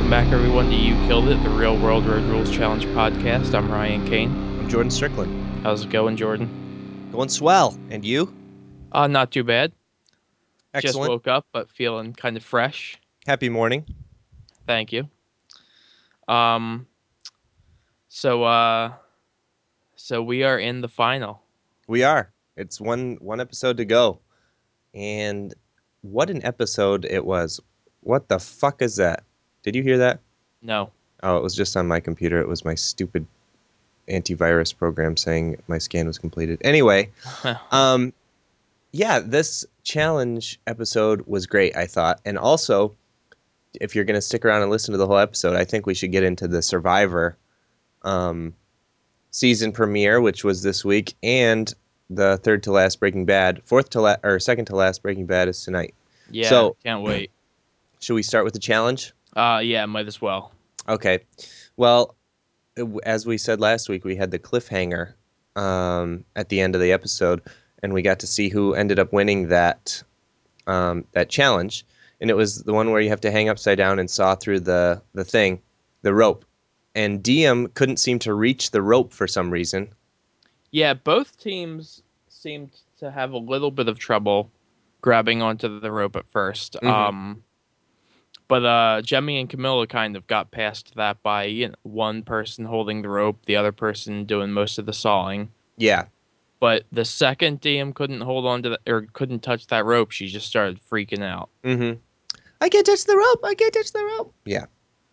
Welcome back, everyone, to You Killed It, the Real World Road Rules Challenge podcast. I'm Ryan Kane. I'm Jordan Strickland. How's it going, Jordan? Going swell. And you? Not too bad. Just Excellent. woke up, but feeling kind of fresh. Happy morning. Thank you. Um, so we are in the final. We are. It's one episode to go. And what an episode it was. What the fuck is that? Did you hear that? No. Oh, it was just on my computer. It was my stupid antivirus program saying my scan was completed. Anyway, yeah, this challenge episode was great, I thought. And also, if you're going to stick around and listen to the whole episode, I think we should get into the Survivor season premiere, which was this week, and the third to last Breaking Bad, second to last Breaking Bad is tonight. Yeah, so can't wait. Should we start with the challenge? Yeah, might as well. Okay. Well, as we said last week, we had the cliffhanger at the end of the episode, and we got to see who ended up winning that challenge. And it was the one where you have to hang upside down and saw through the rope. And Diem couldn't seem to reach the rope for some reason. Yeah, both teams seemed to have a little bit of trouble grabbing onto the rope at first. Mm-hmm. But Jemmy and Camilla kind of got past that by one person holding the rope, the other person doing most of the sawing. Yeah. But the second Diem couldn't hold on to or couldn't touch that rope, she just started freaking out. Mm-hmm. I can't touch the rope. I can't touch the rope. Yeah.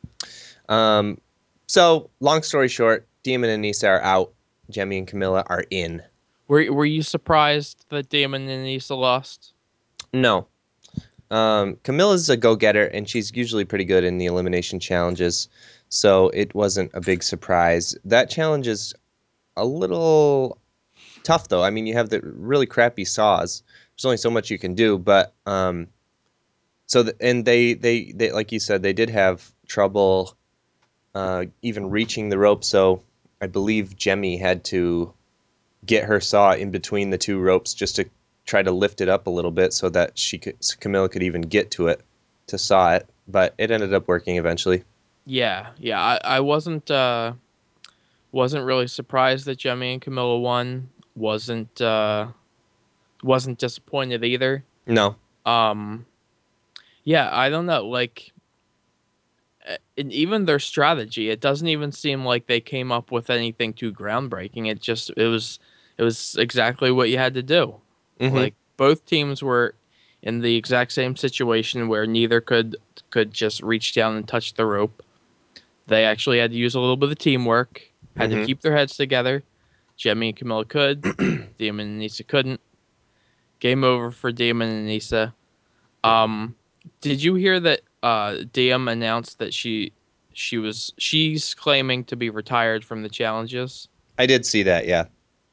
So, long story short, Diem and Anissa are out. Jemmy and Camilla are in. Were you surprised that Diem and Anissa lost? No. Camilla's a go-getter, and she's usually pretty good in the elimination challenges, so it wasn't a big surprise. That challenge is a little tough, though. I mean, you have the really crappy saws. There's only so much you can do, but they like you said, they did have trouble even reaching the rope. So I believe Jemmy had to get her saw in between the two ropes just to try to lift it up a little bit so that Camilla could even get to it to saw it. But it ended up working eventually. Yeah. I wasn't really surprised that Jemmy and Camilla won. Wasn't disappointed either. No. Um, yeah, I don't know. Like, and even their strategy, it doesn't even seem like they came up with anything too groundbreaking. It was exactly what you had to do. Mm-hmm. Like both teams were in the exact same situation where neither could just reach down and touch the rope. They actually had to use a little bit of teamwork, had to Mm-hmm. keep their heads together. Jemmy and Camilla could, Diem and Anissa couldn't. Game over for Diem and Anissa. Um, did you hear that Diem announced that she's claiming to be retired from the challenges? I did see that, yeah.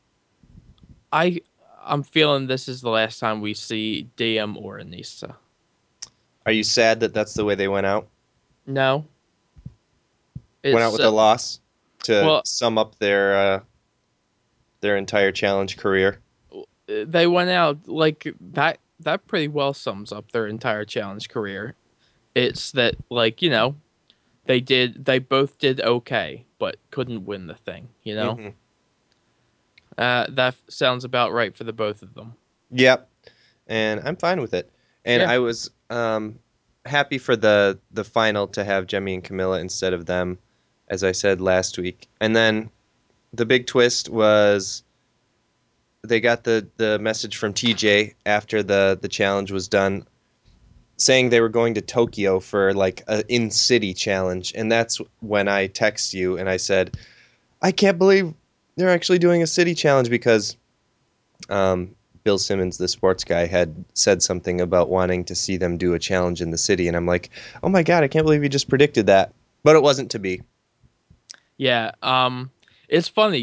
I I'm feeling this is the last time we see Diem or Anissa. Are you sad that that's the way they went out? No, Went out it's with a loss to well, sum up their entire challenge career. they went out like that. That pretty well sums up their entire challenge career. It's that like they both did okay, but couldn't win the thing. Mm-hmm. That sounds about right for the both of them. Yep. And I'm fine with it. And Yeah. I was happy for the final to have Jemmy and Camilla instead of them, as I said last week. And then the big twist was they got the message from TJ after the challenge was done, saying they were going to Tokyo for like a in-city challenge. And that's when I text you and I said, I can't believe they're actually doing a city challenge because Bill Simmons, the sports guy, had said something about wanting to see them do a challenge in the city. And I'm like, oh my God, I can't believe you just predicted that. But it wasn't to be. Yeah. It's funny.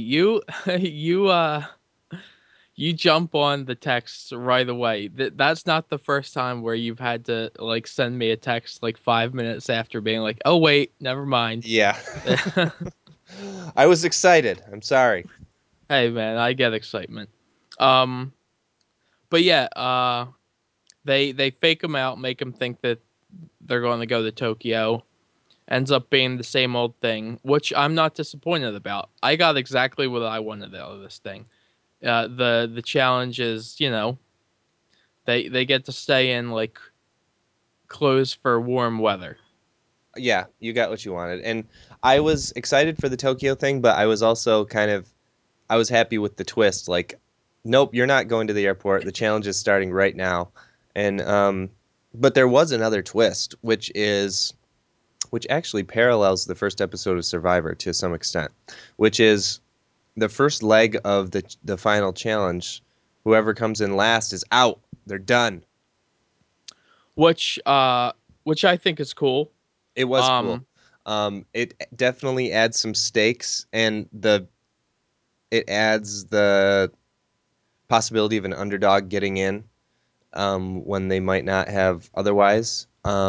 You jump on the text right away. That's not the first time where you've had to like send me a text like 5 minutes after being like, "Oh wait, never mind." Yeah. I was excited. I'm sorry. Hey man, I get excitement. Um, but yeah, they fake them out, make them think that they're going to go to Tokyo. ends up being the same old thing, which I'm not disappointed about. I got exactly what I wanted out of this thing. The challenge is, they get to stay in like clothes for warm weather. Yeah, you got what you wanted. And I was excited for the Tokyo thing, but I was also I was happy with the twist. Like, nope, you're not going to the airport. The challenge is starting right now. And but there was another twist, which actually parallels the first episode of Survivor to some extent, which is the first leg of the final challenge. Whoever comes in last is out. They're done. which uh which I think is cool. It was cool. Um It definitely adds some stakes, and it adds the possibility of an underdog getting in when they might not have otherwise.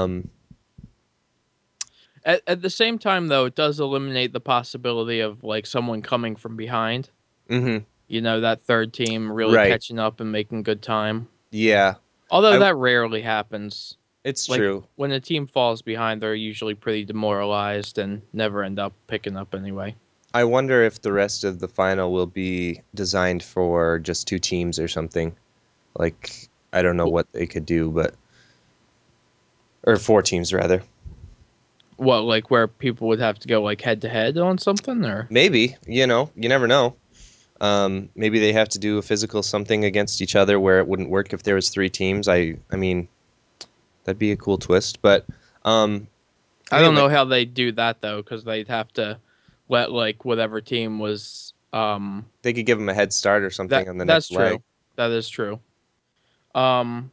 at the same time though, it does eliminate the possibility of like someone coming from behind. Hmm. That third team really Right. catching up and making good time. Yeah. Although I. that rarely happens. It's Like true. when a team falls behind, they're usually pretty demoralized and never end up picking up anyway. I wonder if the rest of the final will be designed for just two teams or something. Like, I don't know what they could do, but or four teams rather. What, like where people would have to go like head to head on something, or Maybe, you never know. Maybe they have to do a physical something against each other where it wouldn't work if there was three teams. I mean, that'd be a cool twist. But I don't anyway, know how they do that though, because they'd have to let like whatever team was. they could give them a head start or That something on the that's next leg. true. That is true. Um,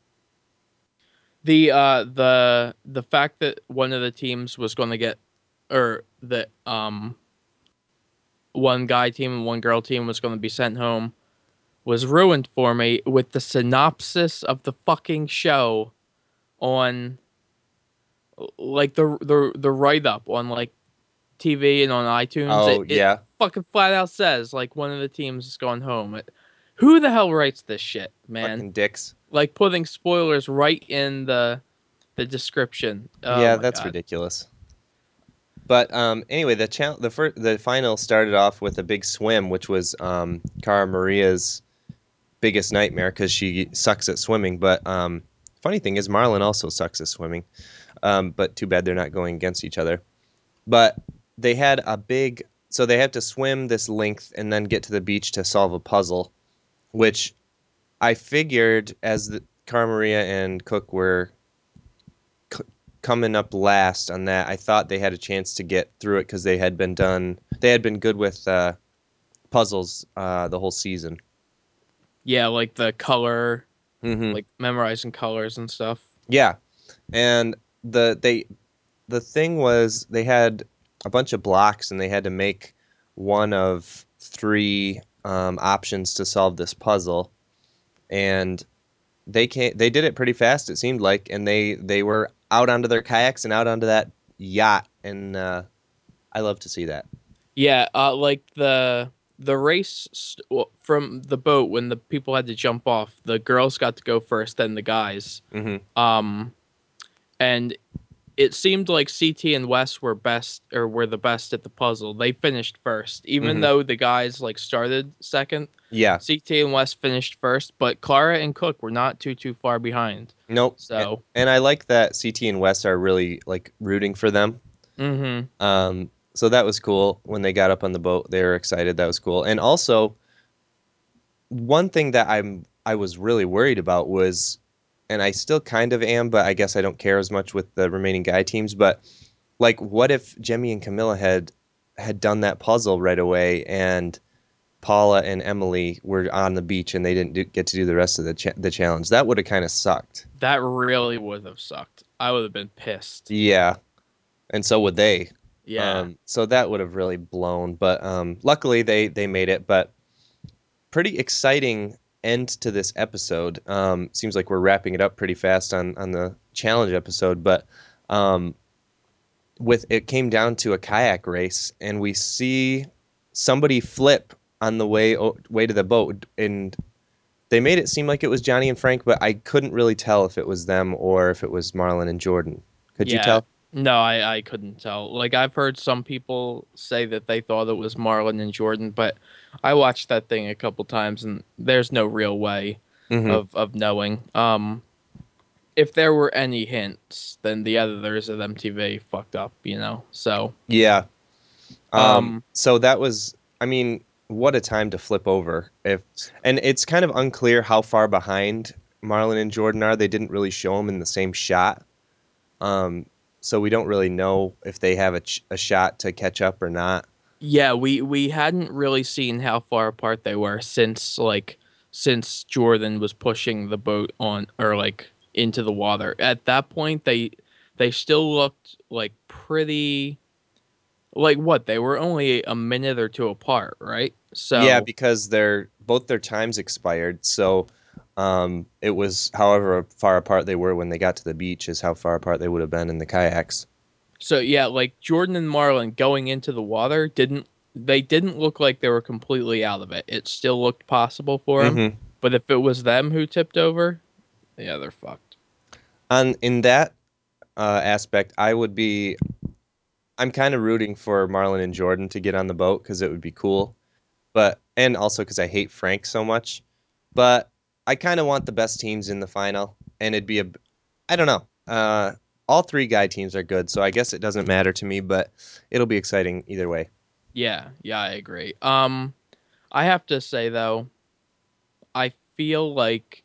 the fact that one of the teams was going to get, or that one guy team and one girl team was going to be sent home was ruined for me with the synopsis of the fucking show on like the write up on like TV and on iTunes. Oh It yeah, fucking flat out says like one of the teams is going home. Who the hell writes this shit, man? fucking dicks. Like putting spoilers right in the description. Oh Yeah, my that's god. ridiculous. But anyway, the final started off with a big swim, which was Cara Maria's biggest nightmare because she sucks at swimming. But funny thing is, Marlon also sucks at swimming. But too bad they're not going against each other. But they had a big, so they had to swim this length and then get to the beach to solve a puzzle, which I figured as Cara Maria and Cook were c- coming up last on that, I thought they had a chance to get through it because they had been good with puzzles the whole season. Yeah, like the color, Hmm. like memorizing colors and stuff. Yeah, and the thing was they had a bunch of blocks and they had to make one of three options to solve this puzzle, and they did it pretty fast it seemed like, and they were out onto their kayaks and out onto that yacht, and I love to see that. Yeah, like the race from the boat when the people had to jump off, the girls got to go first, then the guys. Hmm. Um, and it seemed like CT and Wes were best or were the best at the puzzle. They finished first, even Hmm. though the guys like started second. Yeah. CT and Wes finished first, but Clara and Cook were not too far behind. Nope. So, And I like that CT and Wes are really like rooting for them. hmm So that was cool when they got up on the boat. They were excited. That was cool. And also, one thing that I was really worried about was, and I still kind of am, but I guess I don't care as much with the remaining guy teams. But like, what if Jemmy and Camilla had done that puzzle right away, and Paula and Emily were on the beach and they didn't get to do the rest of the challenge? That would have kind of sucked. that really would have sucked. I would have been pissed. Yeah, and so would they. Yeah. So that would have really blown. But luckily they made it. But pretty exciting end to this episode. Seems like we're wrapping it up pretty fast on the challenge episode, but um, with it came down to a kayak race, and we see somebody flip on the way to the boat, and they made it seem like it was Johnny and Frank, but I couldn't really tell if it was them or if it was Marlon and Jordan. Could you Yeah. tell? No, I couldn't tell. Like I've heard some people say that they thought it was Marlon and Jordan, but I watched that thing a couple times and there's no real way Hmm. of knowing. If there were any hints, then the editors of MTV fucked up, you know. So, Yeah. um So that was, I mean, what a time to flip over. If and it's kind of unclear how far behind Marlon and Jordan are. They didn't really show them in the same shot. Um, so we don't really know if they have a shot to catch up or not. yeah, we hadn't really seen how far apart they were since Jordan was pushing the boat on or like into the water. At that point they still looked like pretty like what? They were only a minute or two apart, right? Yeah, So, because their times expired. So it was however far apart they were when they got to the beach is how far apart they would have been in the kayaks. so yeah, like Jordan and Marlon going into the water didn't look like they were completely out of it. It still looked possible for them, Hmm. but if it was them who tipped over, yeah, they're fucked. On in that aspect, I'm kind of rooting for Marlon and Jordan to get on the boat because it would be cool. But and also because I hate Frank so much. But I kind of want the best teams in the final, and it'd be a I don't know. All three guy teams are good, so I guess it doesn't matter to me. But it'll be exciting either way. Yeah, yeah, I agree. I have to say though, I feel like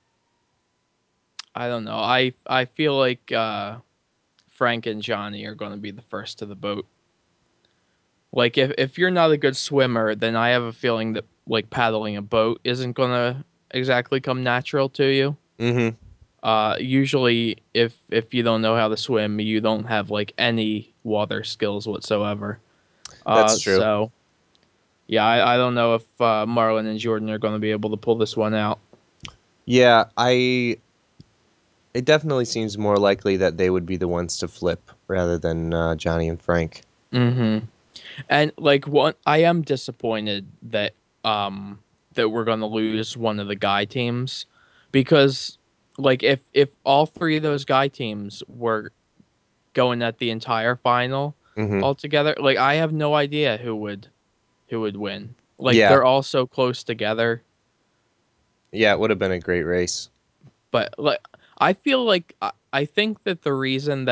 I don't know. I feel like Frank and Johnny are going to be the first to the boat. Like if you're not a good swimmer, then I have a feeling that like paddling a boat isn't going to exactly come natural to you. Hmm. Usually if you don't know how to swim, you don't have like any water skills whatsoever. That's true. So yeah, I don't know if Marlon and Jordan are going to be able to pull this one out. Yeah, I. It definitely seems more likely that they would be the ones to flip rather than Johnny and Frank. Mm-hmm. And like one, I am disappointed um that we're gonna lose one of the guy teams because like if all three of those guy teams were going at the entire final Hmm. altogether, like I have no idea who would win. Like Yeah, they're all so close together, yeah, it would have been a great race. but like I feel like I think that the reason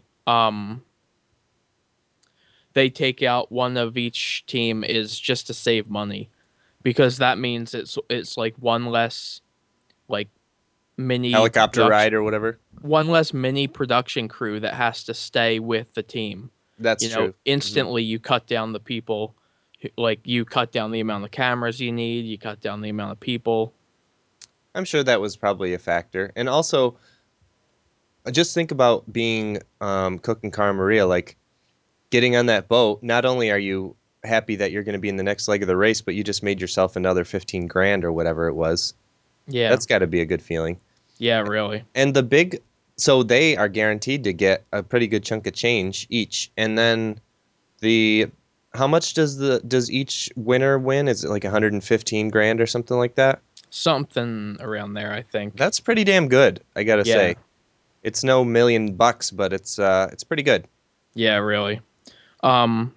they take out one of each team is just to save money because that means it's like like mini Helicopter production ride or whatever. one less mini production crew that has to stay with the team. That's You know, true. Hmm. instantly you cut down the people like you cut down the amount of cameras you need, you cut down the amount of people. I'm sure that was probably a factor. And also, just think about being Cook and Cara Maria, like getting on that boat. Not only are you happy that you're going to be in the next leg of the race, but you just made yourself another 15 grand or whatever it was. Yeah. That's got to be a good feeling. Yeah, really. And so they are guaranteed to get a pretty good chunk of change each. And then the, how much does each winner win? Is it like 115 grand or something like that? Something around there, I think. That's pretty damn good, I gotta Yeah. say. It's no $1 million, but it's pretty good. Yeah, really. Um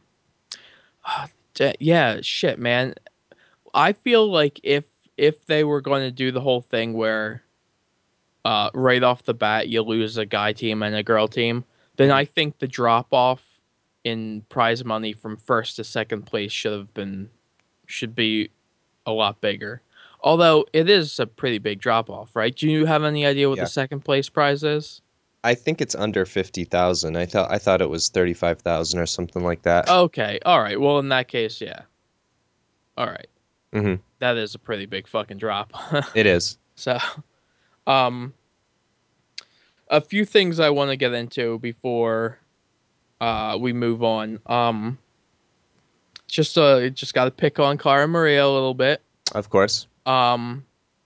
yeah, shit, man. I feel like if they were going to do the whole thing where right off the bat you lose a guy team and a girl team, then Hmm. I think the drop off in prize money from first to second place should be a lot bigger. Although it is a pretty big drop off, right? Do you have any idea what the Yeah. second place prize is? I think it's under 50,000. I thought it was 35,000 or something like that. Okay, all right. Well, in that case, yeah. All right, Hmm. that is a pretty big fucking drop. It is. So, um, a few things I want to get into before we move on. Just got to pick on Cara Maria a little bit. Of course. Um,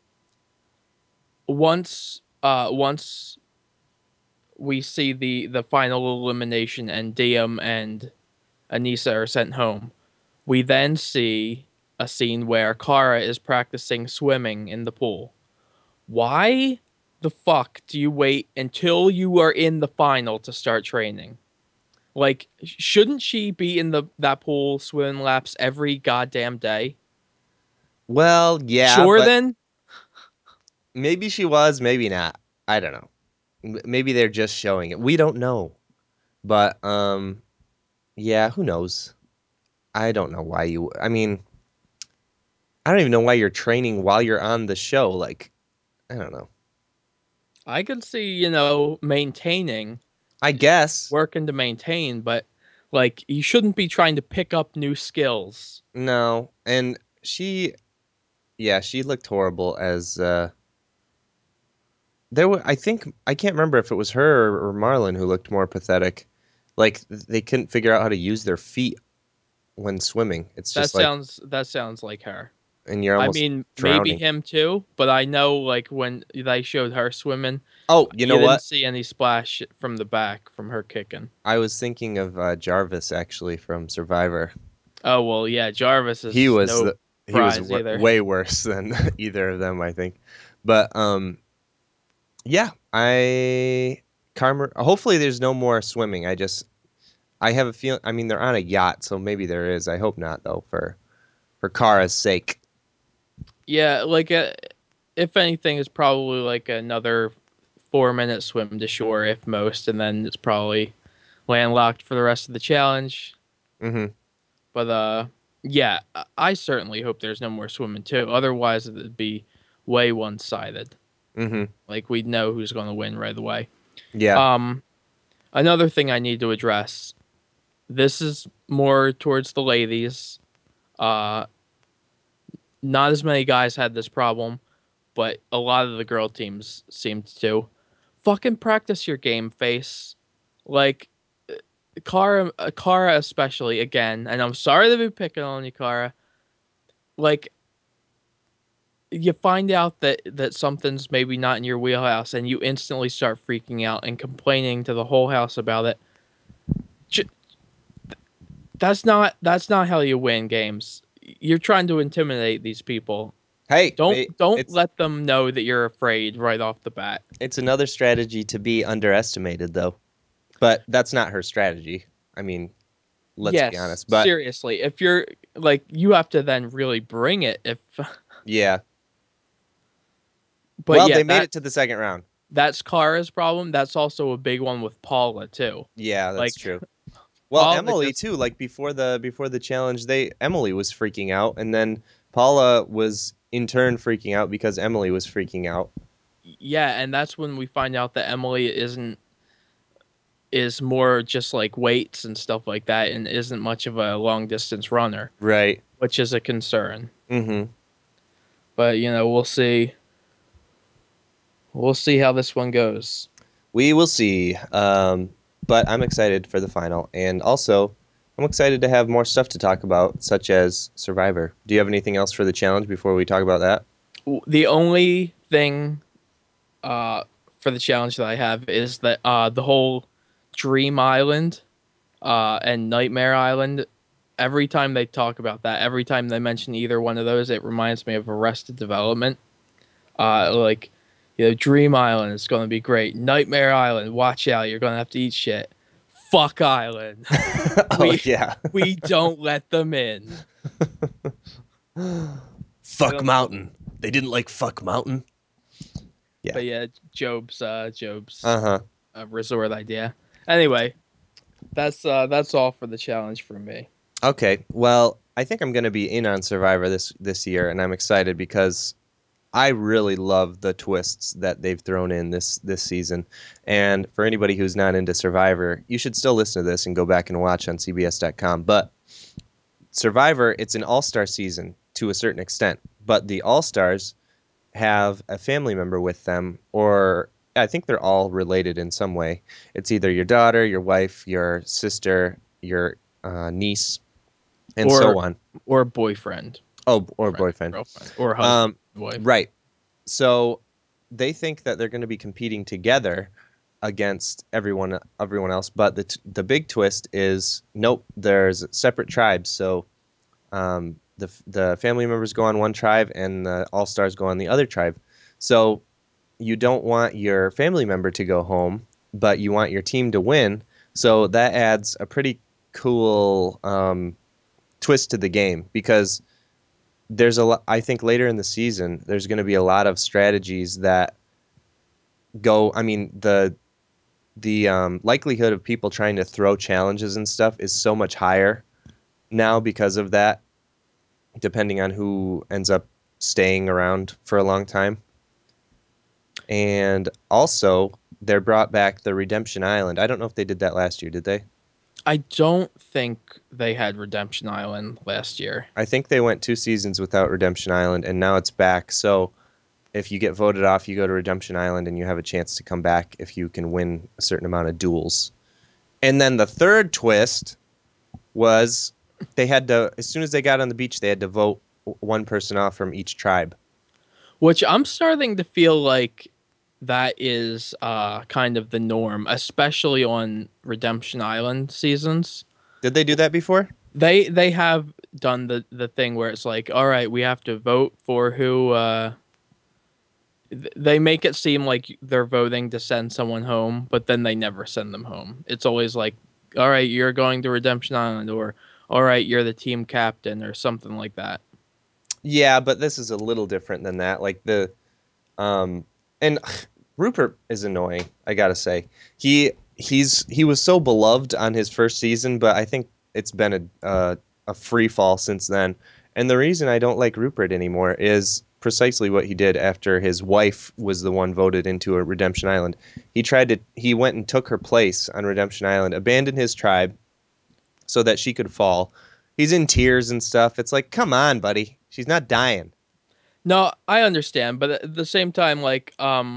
once we see the final elimination and Diem and Anissa are sent home, we then see a scene where Kara is practicing swimming in the pool. Why the fuck do you wait until you are in the final to start training? Like, shouldn't she be in the that pool swimming laps every goddamn day? Well, yeah, Sure, but then. maybe she was, maybe not. I don't know. Maybe they're just showing it. We don't know. But yeah, who knows? I don't know why you. I mean, I don't even know why you're training while you're on the show. Like, I don't know. I could see, maintaining, I guess working to maintain, but like you shouldn't be trying to pick up new skills. no. And she, yeah, she looked horrible as there were. I think I can't remember if it was her or Marlon who looked more pathetic. Like they couldn't figure out how to use their feet when swimming. It's just like, That sounds like her. and you're I almost mean, maybe drowning. him too, but I know like when they showed her swimming, Oh, you know you didn't what? see any splash from the back from her kicking. I was thinking of Jarvis actually from Survivor. Oh well, yeah, Jarvis He is was no the he was prize either. way worse than either of them, I think. But yeah, I Carmer. Hopefully, there's no more swimming. I have a feeling. I mean, they're on a yacht, so maybe there is. I hope not, though, for Kara's sake. Yeah, like if anything, it's probably like another 4 minute swim to shore, if most, and then it's probably landlocked for the rest of the challenge. Mm-hmm. But yeah, I certainly hope there's no more swimming too. Otherwise, it'd be way one sided. Mm-hmm. Like we'd know who's going to win right away. Yeah. Um, Another thing I need to address. This is more towards the ladies. Uh, Not as many guys had this problem, but a lot of the girl teams seemed to. Fucking practice your game face. Like Kara especially again, and I'm sorry to be picking on you, Kara. Like you find out that something's maybe not in your wheelhouse, and you instantly start freaking out and complaining to the whole house about it. J- that's not how you win games. You're trying to intimidate these people. Hey, Don't let them know that you're afraid right off the bat. it's another strategy to be underestimated, though. But that's not her strategy. I mean, let's be Yes, honest. But seriously. If you're like you have to then really bring it if yeah. but Well, yeah, they made it to the second round. that's Kara's problem. That's also a big one with Paula too. Yeah, that's Like true. Well, Paula Emily just too. Like before the challenge, they Emily was freaking out, and then Paula was in turn freaking out because Emily was freaking out. yeah, and that's when we find out that Emily is more just like weights and stuff like that and isn't much of a long distance runner, Right. which is a concern. Mm-hmm. But we'll see. We'll see how this one goes. We will see. But I'm excited for the final, and also I'm excited to have more stuff to talk about, such as Survivor. Do you have anything else for the challenge before we talk about that? The only thing uh for the challenge that I have is that the whole Dream Island and Nightmare Island, every time they talk about that, every time they mention either one of those, it reminds me of Arrested Development. Like, Dream Island is going to be great. Nightmare Island, watch out, you're going to have to eat shit. Fuck Island, Oh we yeah. we don't let them in. I Fuck don't know, Mountain. They didn't like Fuck Mountain. Yeah. but yeah, Job's Uh-huh. resort idea. Anyway, that's all for the challenge for me. Okay. Well, I think I'm going to be in on Survivor this year, and I'm excited because I really love the twists that they've thrown in this season. And for anybody who's not into Survivor, you should still listen to this and go back and watch on CBS.com. But Survivor, it's an all-star season to a certain extent, but the all-stars have a family member with them, or I think they're all related in some way. It's either your daughter, your wife, your sister, your niece, and so Or on. or boyfriend, Oh, or friend, boyfriend. girlfriend, or husband, Um, wife. right. So they think that they're going to be competing together against everyone else, but the big twist is nope. There's separate tribes. So the family members go on one tribe, and the all stars go on the other tribe. So you don't want your family member to go home, but you want your team to win. So that adds a pretty cool twist to the game because there's a lot. I think later in the season, there's going to be a lot of strategies that go. I mean, the likelihood of people trying to throw challenges and stuff is so much higher now because of that, depending on who ends up staying around for a long time. And also, they brought back the Redemption Island. I don't know if they did that last year, did they? I don't think they had Redemption Island last year. I think they went 2 seasons without Redemption Island, and now it's back. So if you get voted off, you go to Redemption Island, and you have a chance to come back if you can win a certain amount of duels. And then the third twist was they had to, as soon as they got on the beach, they had to vote one person off from each tribe. Which I'm starting to feel like that is kind of the norm, especially on Redemption Island seasons. Did they do that before? They have done the thing where it's like, all right, we have to vote for who they make it seem like they're voting to send someone home, but then they never send them home. It's always like, all right, you're going to Redemption Island, or all right, you're the team captain, or something like that. Yeah, but this is a little different than that. Like um and Rupert is annoying, I gotta say. He was so beloved on his first season, but I think it's been a free fall since then. And the reason I don't like Rupert anymore is precisely what he did after his wife was the one voted into a Redemption Island. He went and took her place on Redemption Island, abandoned his tribe so that she could fall. He's in tears and stuff. It's like, come on, buddy. She's not dying. No, I understand, but at the same time, like,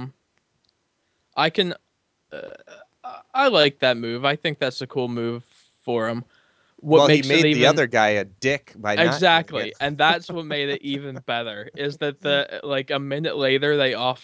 I can, uh, I like that move. I think that's a cool move for him. What Well, he makes it made the even other guy a dick by not doing it. exactly, and that's what made it even better, is that the like a minute later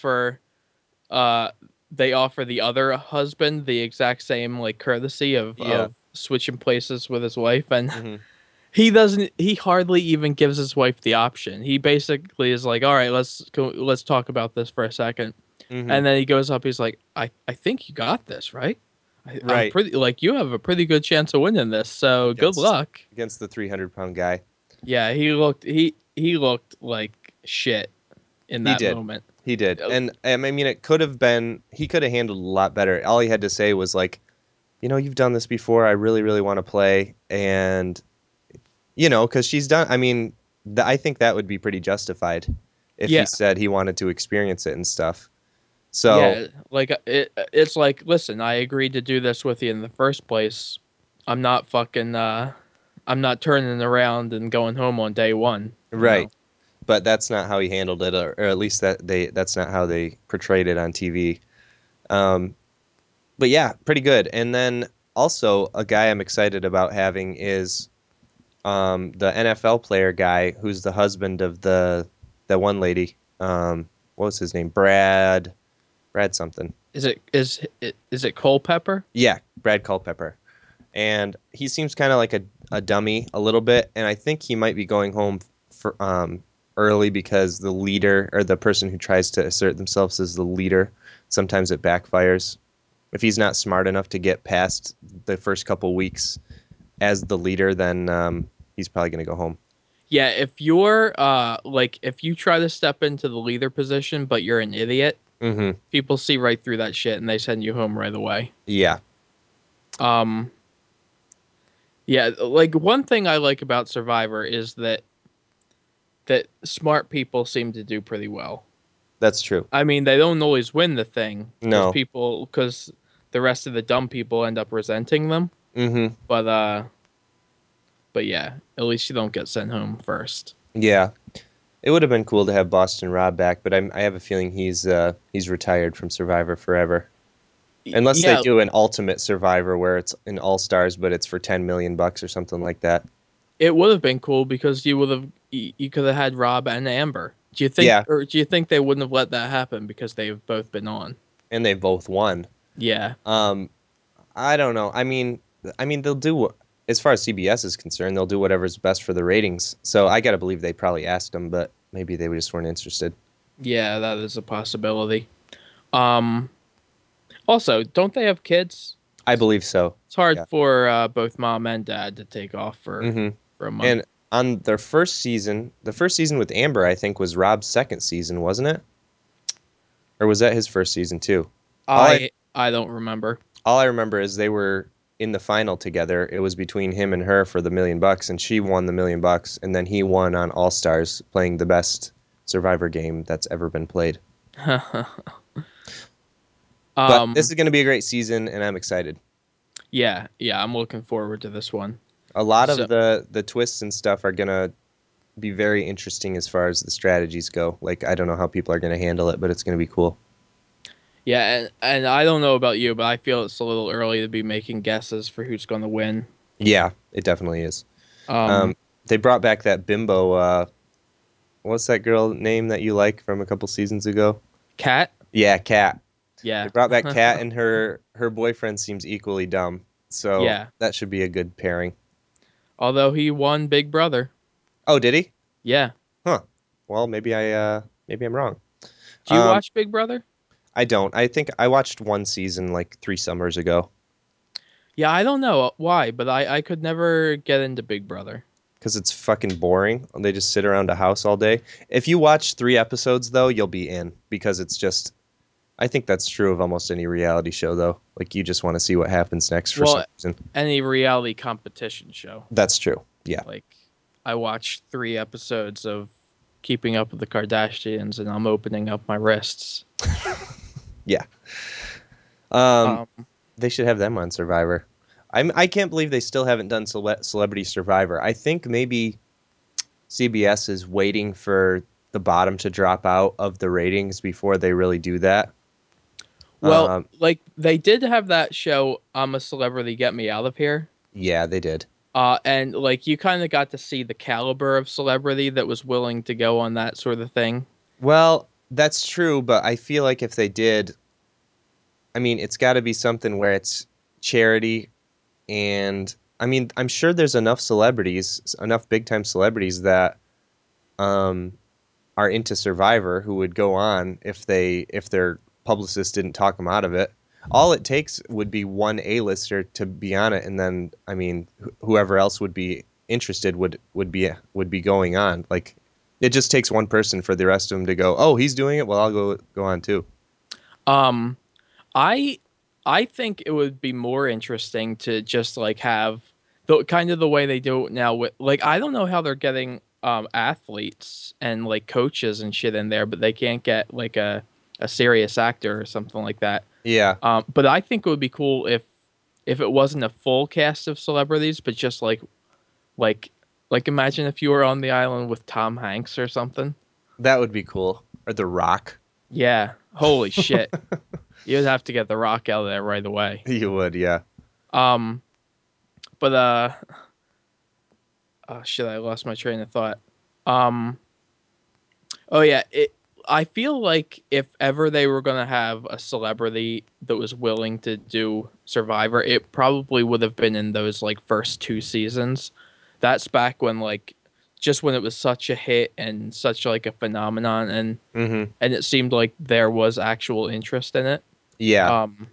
uh they offer the other husband the exact same like courtesy Yeah. of switching places with his wife, and Hmm. he hardly even gives his wife the option. He basically is like, all right, let's talk about this for a second. Hmm. And then he goes up, he's like, I think you got this, right? I'm Right. pretty like, you have a pretty good chance of winning this, so good Against luck. against the 300-pound guy. Yeah, he looked like shit in He that did. moment. He did. Uh, And I mean, it could have been, he could have handled it a lot better. All he had to say was like, you've done this before. I really, really want to play. And, because she's done, I mean, I think that would be pretty justified if he Yeah, said he wanted to experience it and stuff. So, yeah, like it's like, listen, I agreed to do this with you in the first place. I'm not fucking I'm not turning around and going home on day one, you right. know. But that's not how he handled it, or at least that's not how they portrayed it on TV. Um, but yeah, pretty good. And then also a guy I'm excited about having is the NFL player guy who's the husband of the one lady. What was his name? Brad something. Is it Culpepper? Yeah, Brad Culpepper. And he seems kind of like a dummy a little bit, and I think he might be going home for early because the leader or the person who tries to assert themselves as the leader, sometimes it backfires. If he's not smart enough to get past the first couple weeks as the leader, then he's probably going to go home. Yeah, if you're like if you try to step into the leader position but you're an idiot, Hmm. people see right through that shit and they send you home right away. Yeah. Um yeah, like one thing I like about Survivor is that smart people seem to do pretty well. That's true. I mean, they don't always win the thing No. because the rest of the dumb people end up resenting them. Hmm. But but yeah, at least you don't get sent home first. Yeah. It would have been cool to have Boston Rob back, but I have a feeling he's retired from Survivor forever. Unless they Yeah, do an ultimate Survivor where it's an All Stars, but it's for 10 million bucks or something like that. it would have been cool because you could have had Rob and Amber. Yeah, Do you think they wouldn't have let that happen because they've both been on? and they both won. Yeah. Um, I don't know. I mean they'll do as far as CBS is concerned, they'll do whatever's best for the ratings. So I got to believe they probably asked them, but maybe they just weren't interested. Yeah, that is a possibility. Um Also, don't they have kids? I believe so. It's hard Yeah. for both mom and dad to take off hmm for a month. And on their first season, the first season with Amber, I think, was Rob's second season, wasn't it? Or was that his first season too? All I I don't remember. all I remember is they were in the final together. It was between him and her for the $1,000,000, and she won the $1,000,000, and then he won on All Stars, playing the best Survivor game that's ever been played. But this um is going to be a great season, and I'm excited. yeah, yeah, I'm looking forward to this one. A lot So of the twists and stuff are going to be very interesting as far as the strategies go. Like, I don't know how people are going to handle it, but it's going to be cool. yeah, and I don't know about you, but I feel it's a little early to be making guesses for who's going to win. Yeah, it definitely is. Um Um, they brought back that bimbo. What's that girl name that you like from a couple seasons ago? Cat? Yeah, Kat. They Yeah. brought back Kat, and her boyfriend seems equally dumb. So Yeah. that should be a good pairing. Although he won Big Brother. Oh, did he? Yeah. Huh. Well, maybe I'm wrong. Do you Um, watch Big Brother? I don't. I think I watched one season like 3 summers ago Yeah, I don't know why, but I could never get into Big Brother. because it's fucking boring. They just sit around a house all day. If you watch 3 episodes though, you'll be in because it's just. I think that's true of almost any reality show though. Like you just want to see what happens next for some Well, reason. any reality competition show. That's true. Yeah. Like I watched 3 episodes of Keeping Up with the Kardashians and I'm opening up my wrists. Yeah. Um, Um they should have them on Survivor. I can't believe they still haven't done Celebrity Survivor. I think maybe CBS is waiting for the bottom to drop out of the ratings before they really do that. well, Um, like they did have that show I'm a Celebrity Get Me Out of Here. yeah, they did. And like you kind of got to see the caliber of celebrity that was willing to go on that sort of thing. Well, that's true, but I feel like if they did, I mean, it's got to be something where it's charity, and I mean, I'm sure there's enough celebrities, enough big time celebrities that um are into Survivor who would go on if their publicist didn't talk them out of it. All it takes would be one A-lister to be on it, and then I mean, whoever else would be interested would be going on. Like, it just takes one person for the rest of them to go, oh, he's doing it. Well, I'll go on too. Um, I I think it would be more interesting to just like have the kind of the way they do it now with like I don't know how they're getting athletes and like coaches and shit in there, but they can't get like a serious actor or something like that. Yeah, But I think it would be cool if it wasn't a full cast of celebrities, but just like like imagine if you were on the island with Tom Hanks or something. that would be cool. Or The Rock. Yeah, holy shit. You'd have to get the Rock out of there right away. You would, yeah. Um, but oh shit, I lost my train of thought. Um, oh yeah, it. I feel like if ever they were gonna have a celebrity that was willing to do Survivor, it probably would have been in those like first 2 seasons. That's back when like just when it was such a hit and such like a phenomenon, hmm and it seemed like there was actual interest in it. Yeah. Um,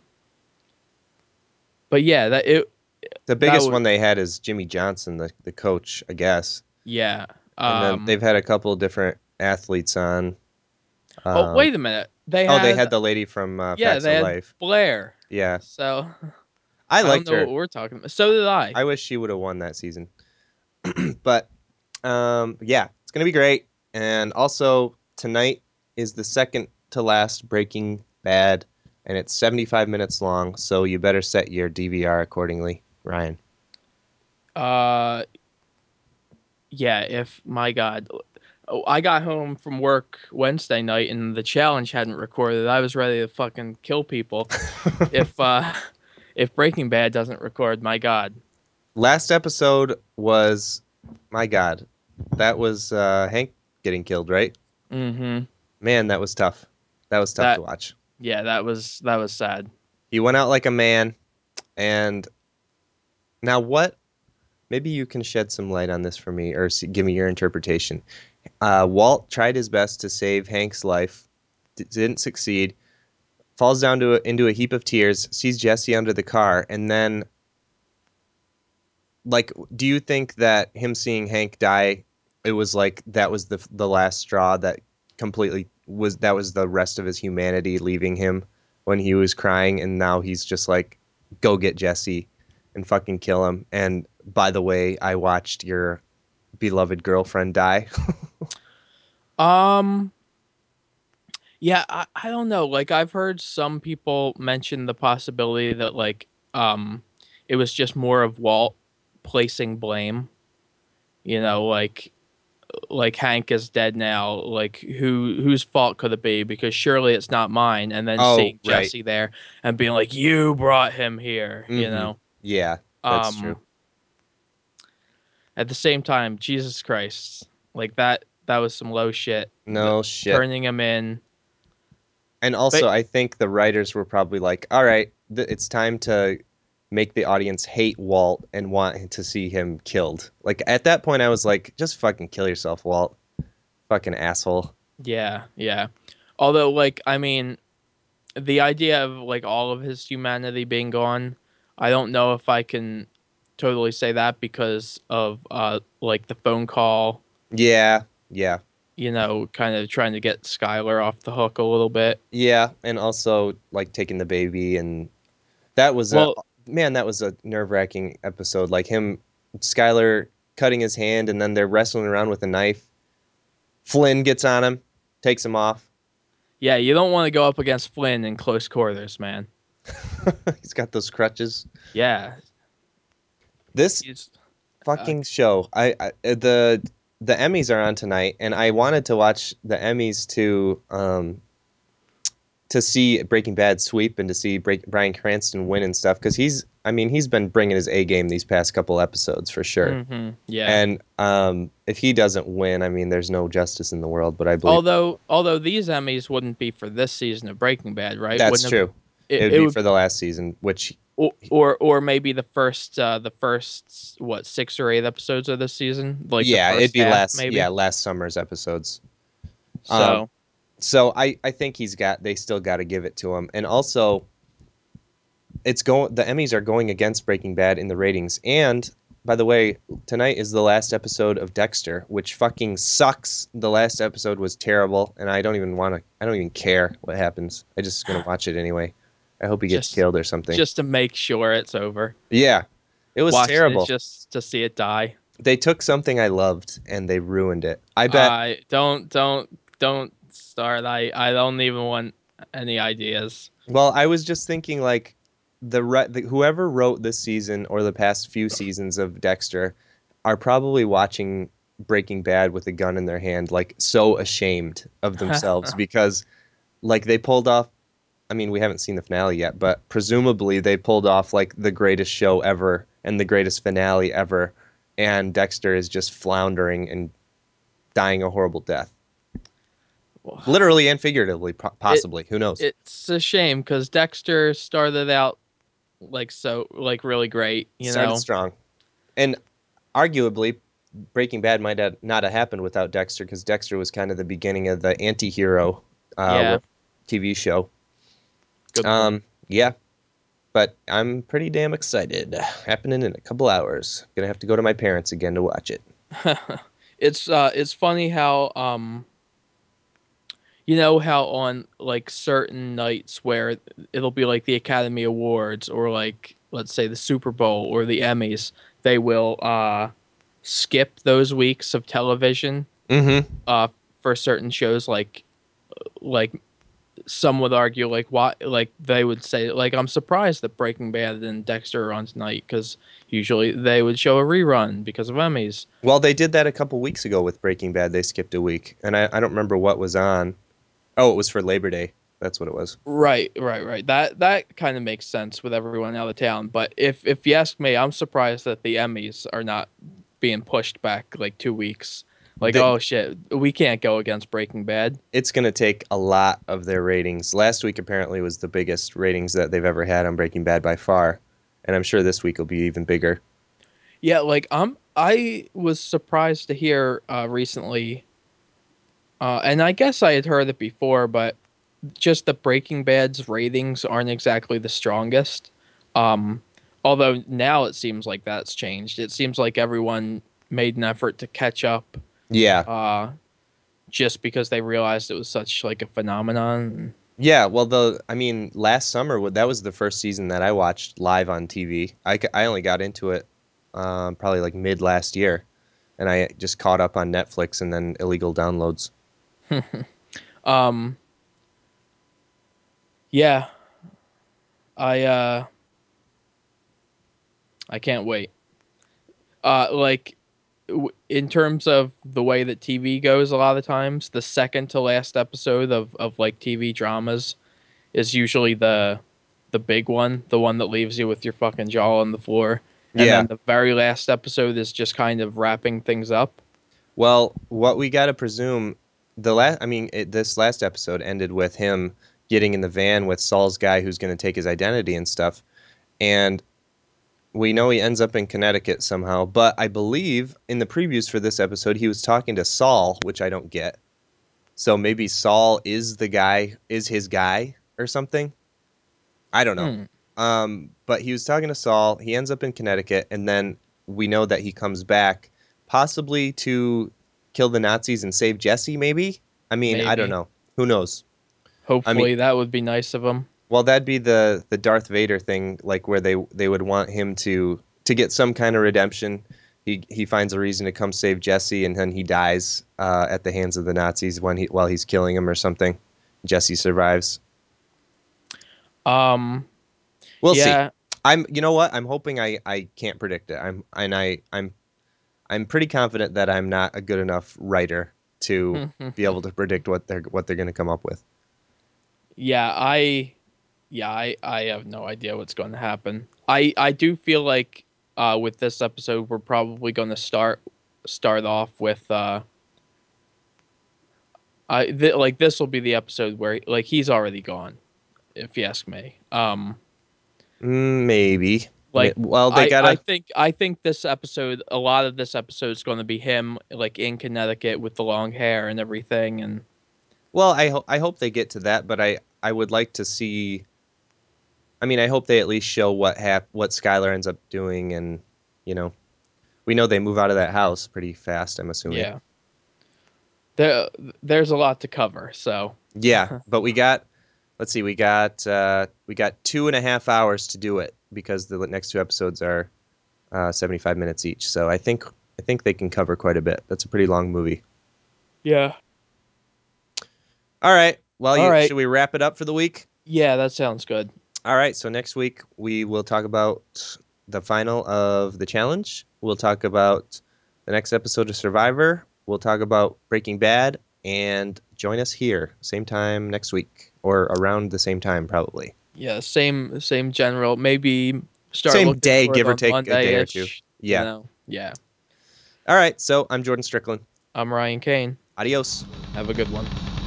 but yeah, The that biggest would one they had is Jimmy Johnson, the coach, I guess. yeah. And then they've had a couple different athletes on. Oh, Um, wait a minute. They oh, they had had the lady from yeah, Facts they of had Life. Blair. Yeah, So I I don't liked know her. what we're talking about. So did I. I wish she would have won that season. But yeah, it's gonna be great. And also tonight is the second to last Breaking Bad, and it's 75 minutes long. So you better set your DVR accordingly, Ryan. Uh yeah, if my God. Oh, I got home from work Wednesday night and the challenge hadn't recorded. I was ready to fucking kill people. If if Breaking Bad doesn't record, my God. Last episode was, my God, that was Hank getting killed, right? Mm-hmm. Man, that was tough. That was tough to That watch. yeah, that was sad. He went out like a man, and now what? Maybe you can shed some light on this for me, or give me your interpretation. Walt tried his best to save Hank's life, didn't succeed. Falls down into a heap of tears, sees Jesse under the car, and then like, do you think that him seeing Hank die, it was like that was the last straw that completely was the rest of his humanity leaving him when he was crying, and now he's just like, go get Jesse and fucking kill him. And by the way, I watched your beloved girlfriend die. Um, yeah, I don't know. Like I've heard some people mention the possibility that it was just more of Walt placing blame. You know, like Hank is dead now. Like whose fault could it be? Because surely it's not mine. And then Oh, seeing right. Jesse there and being like, "You brought him here," you Mm-hmm. know. Yeah, that's true. Um, at the same time, Jesus Christ, like that was some low shit. No shit. Turning him in, And but also, I think the writers were probably like, all right, it's time to make the audience hate Walt and want to see him killed. Like, at that point, I was like, just fucking kill yourself, Walt. Fucking asshole. yeah, yeah. Although, like, I mean, the idea of like all of his humanity being gone, I don't know if I can totally say that because of like the phone call, Yeah, yeah. you know, kind of trying to get Skylar off the hook a little bit. Yeah, and also, like, taking the baby, and that was a, Well, man, that was a nerve-wracking episode. Like, Skylar cutting his hand, and then they're wrestling around with a knife. Flynn gets on him, takes him off. yeah, you don't want to go up against Flynn in close quarters, man. He's got those crutches. Yeah, This he's uh, fucking show. The Emmys are on tonight, and I wanted to watch the Emmys to see Breaking Bad sweep and to see Bryan Cranston win and stuff because he's been bringing his A game these past couple episodes for sure. yeah. And if he doesn't win, I mean, there's no justice in the world. But I believe Although these Emmys wouldn't be for this season of Breaking Bad, right? that's Wouldn't have true. It would it be would for the last season, which or maybe the first what 6 or 8 episodes of this season, like the yeah, it'd first be half maybe. last summer's episodes. Um, So so I think they still got to give it to him, and also the Emmys are going against Breaking Bad in the ratings. And by the way, tonight is the last episode of Dexter, which fucking sucks. The last episode was terrible, and I don't even care what happens. I just gonna watch it anyway. I hope he gets just killed or something. just to make sure it's over, Yeah, it was watching it terrible. just to see it die. They took something I loved and they ruined it. I bet. I don't start. I don't even want any ideas. Well, I was just thinking like whoever wrote this season or the past few seasons of Dexter are probably watching Breaking Bad with a gun in their hand, like so ashamed of themselves because like they pulled off. I mean, we haven't seen the finale yet, but presumably they pulled off like the greatest show ever and the greatest finale ever, and Dexter is just floundering and dying a horrible death, literally and figuratively, it possibly. Who knows? it's a shame because Dexter started out like really great, you Started know. strong, and arguably, Breaking Bad might have not have happened without Dexter because Dexter was kind of the beginning of the anti-hero Yeah, TV show. good point. Yeah, but I'm pretty damn excited. Happening in a couple hours. Gonna have to go to my parents again to watch it. It's funny how you know how on like certain nights where it'll be like the Academy Awards or like let's say the Super Bowl or the Emmys, they will skip those weeks of television Mm-hmm. uh for certain shows like some would argue like why like they would say like I'm surprised that Breaking Bad and Dexter are on tonight because usually they would show a rerun because of Emmys. Well, they did that a couple weeks ago with Breaking Bad. They skipped a week, and I don't remember what was on. Oh, it was for Labor Day. That's what it was. Right. That kind of makes sense with everyone out of town. But if you ask me, I'm surprised that the Emmys are not being pushed back like 2 weeks. Like, They, oh shit, we can't go against Breaking Bad. it's going to take a lot of their ratings. Last week apparently was the biggest ratings that they've ever had on Breaking Bad by far, and I'm sure this week will be even bigger. Yeah, like I was surprised to hear recently, and I guess I had heard it before, but just the Breaking Bad's ratings aren't exactly the strongest. Um, Although now it seems like that's changed. It seems like everyone made an effort to catch up, Yeah. uh, just because they realized it was such like a phenomenon. Yeah, well, I mean, last summer, that was the first season that I watched live on TV. I only got into it probably like mid last year, and I just caught up on Netflix and then illegal downloads. Um, yeah, I uh, I can't wait. Like in terms of the way that TV goes, a lot of times the second to last episode of like TV dramas is usually the big one, the one that leaves you with your fucking jaw on the floor, and Yeah. then the very last episode is just kind of wrapping things up. Well, what we got to presume I mean, this last episode ended with him getting in the van with Saul's guy who's going to take his identity and stuff. And we know he ends up in Connecticut somehow, but I believe in the previews for this episode he was talking to Saul, which I don't get. So maybe Saul is his guy or something. I don't know. Hmm, But he was talking to Saul. He ends up in Connecticut, and then we know that he comes back, possibly to kill the Nazis and save Jesse. Maybe. I mean, I don't maybe. know. Who knows? I mean, Hopefully that would be nice of him. well, that'd be the Darth Vader thing, like where they would want him to get some kind of redemption. He finds a reason to come save Jesse, and then he dies at the hands of the Nazis while he's killing him or something. Jesse survives. Um, We'll see. yeah. You know what? I'm hoping I can't predict it. I'm pretty confident that I'm not a good enough writer to be able to predict what they're going to come up with. Yeah, I have no idea what's going to happen. I do feel like with this episode we're probably going to start off with like this will be the episode where like he's already gone, if you ask me. Maybe. Like Well, they gotta. I think this episode, a lot of this episode is going to be him like in Connecticut with the long hair and everything, and Well, I hope they get to that, but I would like to see. I mean, I hope they at least show what Skylar ends up doing, and you know, we know they move out of that house pretty fast. I'm assuming. yeah, there there's a lot to cover. So Yeah, but let's see, we got 2.5 hours to do it because the next two episodes are 75 minutes each. So I think they can cover quite a bit. That's a pretty long movie. yeah, All right. Well, all right, should we wrap it up for the week? yeah, that sounds good. All right. So next week we will talk about the final of the challenge. We'll talk about the next episode of Survivor. We'll talk about Breaking Bad, and join us here same time next week or around the same time probably. Yeah, same general. Maybe start Same looking day, for it give or on take a Monday day or two. ish. You Yeah. know. Yeah. All right. So I'm Jordan Strickland. I'm Ryan Kane. Adios. Have a good one.